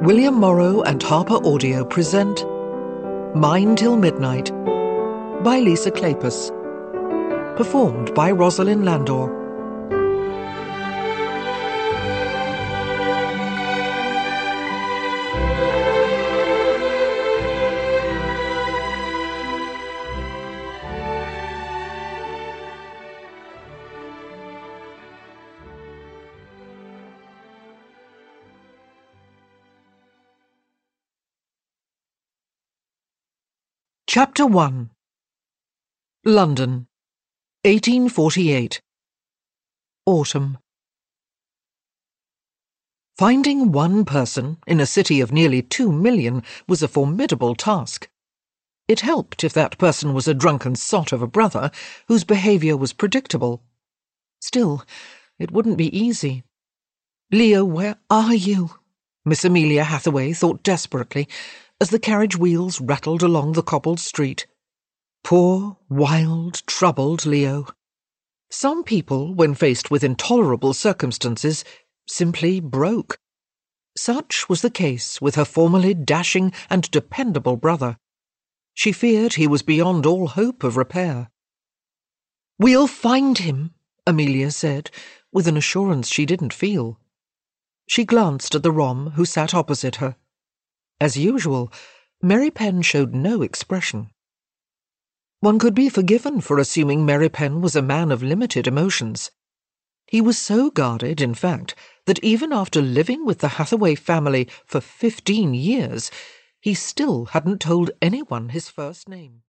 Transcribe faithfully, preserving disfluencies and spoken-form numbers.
William Morrow and Harper Audio present Mine Till Midnight by Lisa Kleypas. Performed by Rosalind Landor. Chapter one. London, eighteen forty-eight. Autumn. Finding one person in a city of nearly two million was a formidable task. It helped if that person was a drunken sot of a brother whose behaviour was predictable. Still, it wouldn't be easy. "Leo, where are you?" Miss Amelia Hathaway thought desperately, as the carriage wheels rattled along the cobbled street. Poor, wild, troubled Leo. Some people, when faced with intolerable circumstances, simply broke. Such was the case with her formerly dashing and dependable brother. She feared he was beyond all hope of repair. "We'll find him," Amelia said, with an assurance she didn't feel. She glanced at the Rom who sat opposite her. As usual, Mary Penn showed no expression. One could be forgiven for assuming Mary Penn was a man of limited emotions. He was so guarded, in fact, that even after living with the Hathaway family for fifteen years, he still hadn't told anyone his first name.